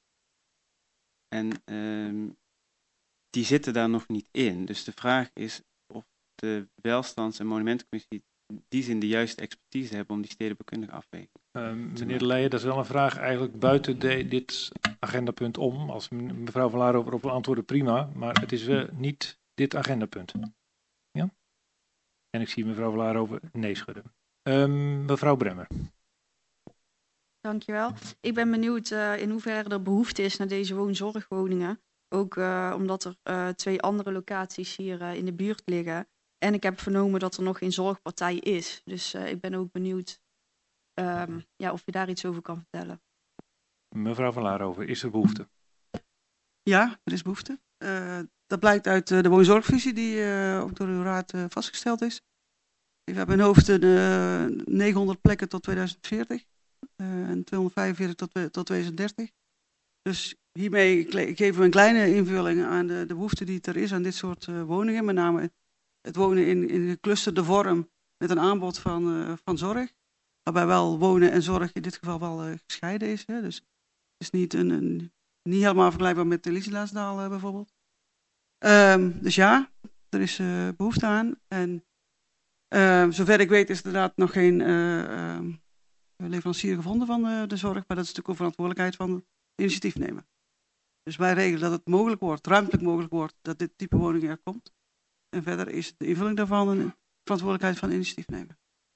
Die zitten daar nog niet in. Dus de vraag is of de Welstands- en Monumentencommissie in die zin de juiste expertise hebben om die stedenbouwkundige afweging. Meneer De Leijer, dat is wel een vraag eigenlijk buiten dit agendapunt om. Als mevrouw Van Laar erop wil antwoorden, prima. Maar het is wel niet dit agendapunt. Ja? En ik zie mevrouw Van Laar over nee schudden. Mevrouw Bremmer. Dankjewel. Ik ben benieuwd in hoeverre er behoefte is naar deze woonzorgwoningen. Ook omdat er 2 andere locaties hier in de buurt liggen. En ik heb vernomen dat er nog geen zorgpartij is. Dus ik ben ook benieuwd of je daar iets over kan vertellen. Mevrouw Van Laarhoven, is er behoefte? Ja, er is behoefte. Dat blijkt uit de woonzorgvisie die ook door uw raad vastgesteld is. We hebben in hoofd 900 plekken tot 2040 en 245 tot 2030. Dus hiermee geven we een kleine invulling aan de behoefte die er is aan dit soort woningen. Met name het wonen in geclusterde vorm met een aanbod van zorg. Waarbij wel wonen en zorg in dit geval wel gescheiden is. Hè. Dus het is niet helemaal vergelijkbaar met de Lieselaasdaal bijvoorbeeld. Dus ja, er is behoefte aan. En zover ik weet is er inderdaad nog geen leverancier gevonden van de zorg. Maar dat is natuurlijk ook verantwoordelijkheid van de initiatiefnemer. Dus wij regelen dat het mogelijk wordt, ruimtelijk mogelijk wordt, dat dit type woning er komt. En verder is de invulling daarvan een verantwoordelijkheid van de initiatiefnemer.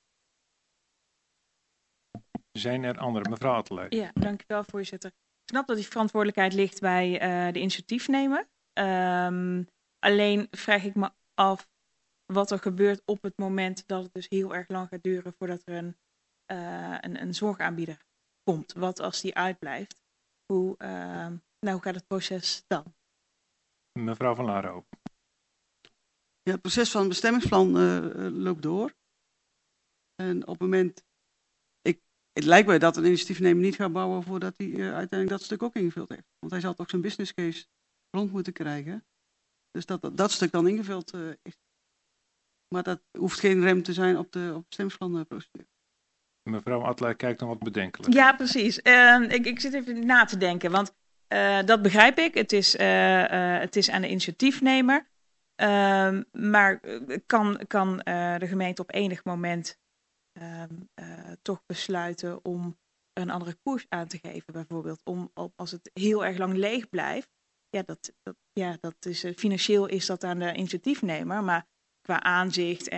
Zijn er andere? Mevrouw Attelij. Ja, dankjewel voorzitter. Ik snap dat die verantwoordelijkheid ligt bij de initiatiefnemer. Alleen vraag ik me af wat er gebeurt op het moment dat het dus heel erg lang gaat duren voordat er een zorgaanbieder komt. Wat als die uitblijft? Hoe gaat het proces dan? Mevrouw Van Laarhoven. Ja, het proces van het bestemmingsplan loopt door. En op het moment... Het lijkt mij dat een initiatiefnemer niet gaat bouwen voordat hij uiteindelijk dat stuk ook ingevuld heeft. Want hij zal toch zijn business case rond moeten krijgen. Dus dat stuk dan ingevuld is. Maar dat hoeft geen rem te zijn op de bestemmingsplanprocedure. Mevrouw Attelij kijkt nog wat bedenkelijk. Ja, precies. Ik zit even na te denken, want dat begrijp ik. Het is aan de initiatiefnemer. Maar kan de gemeente op enig moment toch besluiten om een andere koers aan te geven, bijvoorbeeld? Als het heel erg lang leeg blijft, dat is, financieel is dat aan de initiatiefnemer, maar qua aanzicht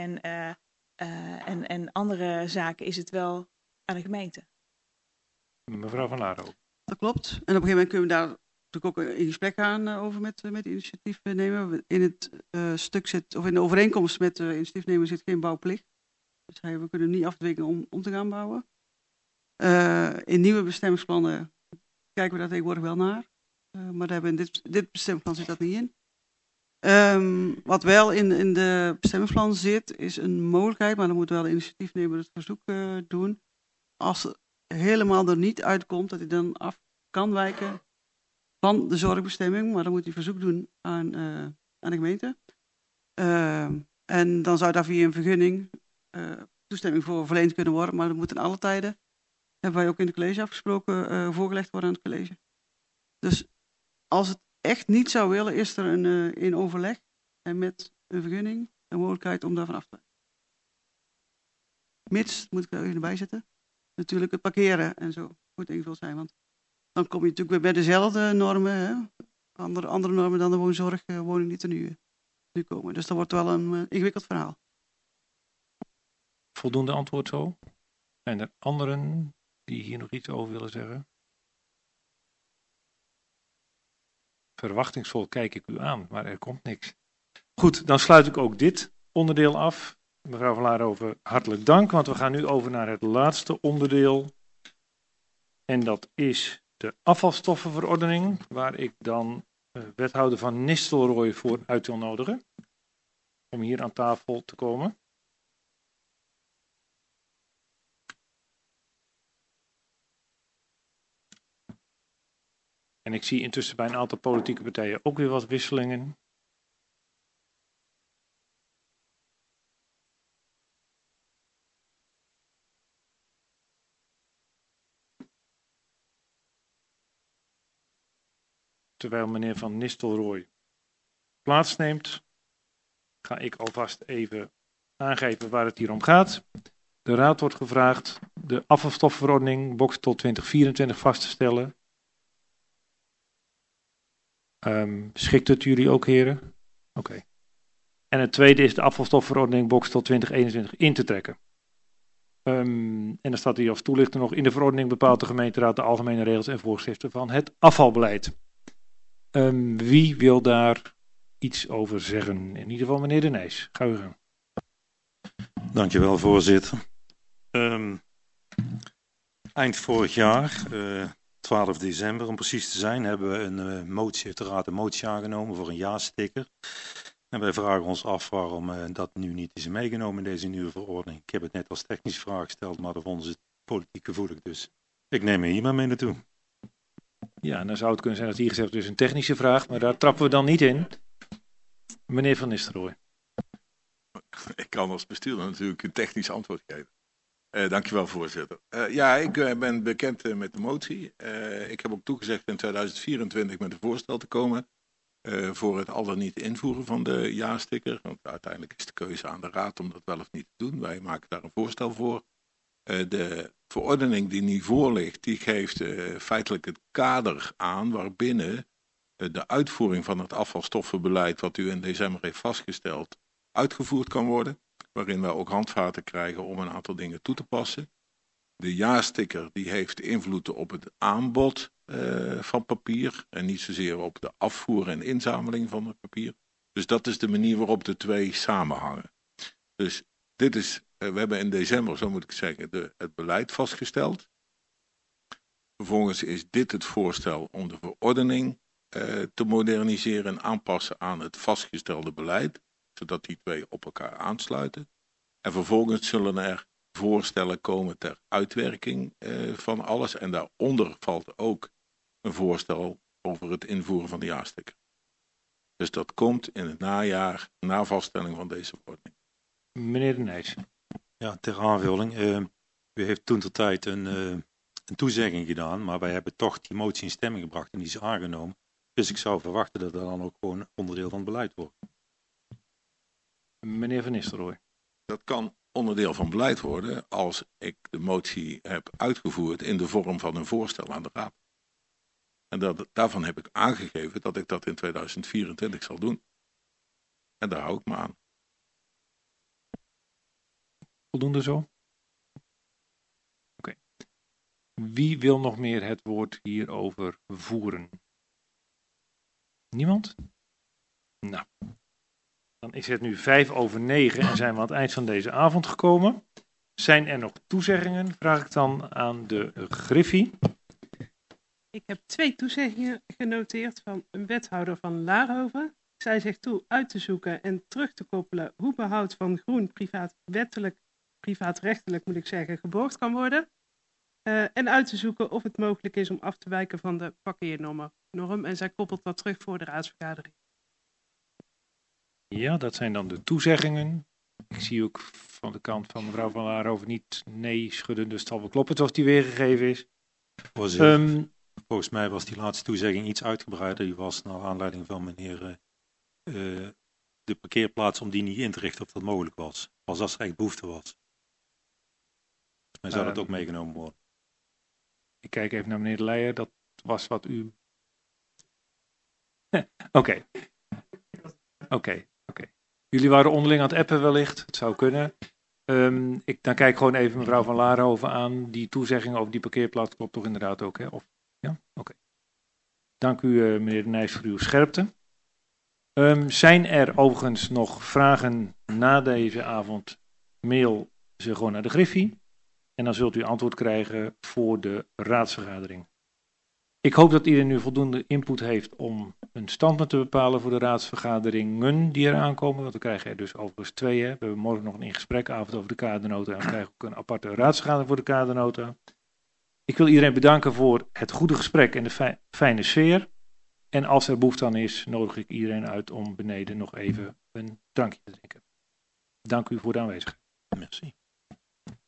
en andere zaken is het wel aan de gemeente. Mevrouw Van Laarhoven. Dat klopt. En op een gegeven moment kunnen we daar natuurlijk ook in gesprek gaan over met de initiatiefnemer. In het stuk zit, of in de overeenkomst met de initiatiefnemer zit geen bouwplicht. Dus we kunnen niet afdwingen om te gaan bouwen. In nieuwe bestemmingsplannen kijken we daar tegenwoordig wel naar. Maar daar hebben in dit bestemmingsplan zit dat niet in. Wat wel in de bestemmingsplan zit, is een mogelijkheid, maar dan moet wel de initiatiefnemer het verzoek doen. Als het helemaal er niet uitkomt, dat hij dan af kan wijken van de zorgbestemming, maar dan moet hij verzoek doen aan de gemeente. En dan zou daar via een vergunning toestemming voor verleend kunnen worden, maar dat moet in alle tijden, hebben wij ook in het college afgesproken, voorgelegd worden aan het college. Dus als het echt niet zou willen, is er in overleg en met een vergunning een mogelijkheid om daarvan af te wijken. Mits, moet ik er even bij zetten, natuurlijk het parkeren en zo moet ingevuld zijn, want dan kom je natuurlijk weer bij dezelfde normen, hè? Andere normen dan de woonzorgwoning die er nu komen. Dus dat wordt wel een ingewikkeld verhaal. Voldoende antwoord zo? Zijn er anderen die hier nog iets over willen zeggen? Verwachtingsvol kijk ik u aan, maar er komt niks. Goed, dan sluit ik ook dit onderdeel af. Mevrouw van Laarhoven, hartelijk dank, want we gaan nu over naar het laatste onderdeel. En dat is de afvalstoffenverordening, waar ik dan wethouder Van Nistelrooy voor uit wil nodigen. Om hier aan tafel te komen. En ik zie intussen bij een aantal politieke partijen ook weer wat wisselingen. Terwijl meneer Van Nistelrooy plaatsneemt, ga ik alvast even aangeven waar het hier om gaat. De Raad wordt gevraagd de afvalstofverordening box tot 2024 vast te stellen. Schikt het jullie ook, heren? Oké. En het tweede is de afvalstofverordening box tot 2021 in te trekken. En dan staat hier als toelichter nog: in de verordening bepaalt de gemeenteraad de algemene regels en voorschriften van het afvalbeleid. Wie wil daar iets over zeggen? In ieder geval meneer De Nijs. Ga u gang. Dankjewel, voorzitter. Eind vorig jaar, 12 december om precies te zijn, hebben we heeft de raad een motie aangenomen voor een ja-sticker. En wij vragen ons af waarom dat nu niet is meegenomen in deze nieuwe verordening. Ik heb het net als technische vraag gesteld, maar dat vonden ze politiek gevoelig. Dus ik neem me hier maar mee naartoe. Ja, dan zou het kunnen zijn dat hier gezegd is een technische vraag, maar daar trappen we dan niet in. Meneer Van Nistelrooy. Ik kan als bestuurder natuurlijk een technisch antwoord geven. Dankjewel, voorzitter. Ja, ik ben bekend met de motie. Ik heb ook toegezegd in 2024 met een voorstel te komen voor het al dan niet invoeren van de ja-sticker. Want uiteindelijk is de keuze aan de raad om dat wel of niet te doen. Wij maken daar een voorstel voor. De verordening die nu voor ligt, die geeft feitelijk het kader aan waarbinnen de uitvoering van het afvalstoffenbeleid wat u in december heeft vastgesteld uitgevoerd kan worden. Waarin we ook handvaten krijgen om een aantal dingen toe te passen. De ja-sticker die heeft invloed op het aanbod van papier en niet zozeer op de afvoer en inzameling van het papier. Dus dat is de manier waarop de twee samenhangen. Dus dit is, we hebben in december, zo moet ik zeggen, het beleid vastgesteld. Vervolgens is dit het voorstel om de verordening te moderniseren en aanpassen aan het vastgestelde beleid, zodat die twee op elkaar aansluiten. En vervolgens zullen er voorstellen komen ter uitwerking van alles. En daaronder valt ook een voorstel over het invoeren van de ja-sticker. Dus dat komt in het najaar, na vaststelling van deze verordening. Meneer De Nijs. Ja, ter aanvulling. U heeft toentertijd een toezegging gedaan, maar wij hebben toch die motie in stemming gebracht en die is aangenomen. Dus ik zou verwachten dat dat dan ook gewoon onderdeel van het beleid wordt. Meneer Van Nistelrooy. Dat kan onderdeel van beleid worden als ik de motie heb uitgevoerd in de vorm van een voorstel aan de raad. En daarvan heb ik aangegeven dat ik dat in 2024 zal doen. En daar hou ik me aan. Voldoende zo? Oké. Wie wil nog meer het woord hierover voeren? Niemand? Nou, dan is het nu 9:05 en zijn we aan het eind van deze avond gekomen. Zijn er nog toezeggingen? Vraag ik dan aan de Griffie. Ik heb 2 toezeggingen genoteerd van een wethouder van Laarhoven. Zij zegt toe uit te zoeken en terug te koppelen hoe behoud van groen privaatrechtelijk moet ik zeggen, geborgd kan worden. En uit te zoeken of het mogelijk is om af te wijken van de parkeernorm. En zij koppelt dat terug voor de raadsvergadering. Ja, dat zijn dan de toezeggingen. Ik zie ook van de kant van mevrouw Van Laarhoven niet nee schudden, dus het zal wel kloppen zoals die weergegeven is. Volgens mij was die laatste toezegging iets uitgebreider. Die was naar aanleiding van meneer de parkeerplaats om die niet in te richten of dat mogelijk was. Als dat er echt behoefte was. En zou dat ook meegenomen worden? Ik kijk even naar meneer De Leijer. Dat was wat u... Oké. Jullie waren onderling aan het appen wellicht. Het zou kunnen. Dan kijk ik gewoon even mevrouw Van Laarhoven aan. Die toezegging over die parkeerplaats klopt toch inderdaad ook, hè? Of, ja? Oké. Dank u, meneer de Nijs, voor uw scherpte. Zijn er overigens nog vragen na deze avond? Mail ze gewoon naar de Griffie. En dan zult u antwoord krijgen voor de raadsvergadering. Ik hoop dat iedereen nu voldoende input heeft om een standpunt te bepalen voor de raadsvergaderingen die eraan komen. Want we krijgen er dus overigens 2. Hè. We hebben morgen nog een ingesprekavond over de kadernota. En we krijgen ook een aparte raadsvergadering voor de kadernota. Ik wil iedereen bedanken voor het goede gesprek en de fijne sfeer. En als er behoefte aan is, nodig ik iedereen uit om beneden nog even een drankje te drinken. Dank u voor de aanwezigheid. Merci.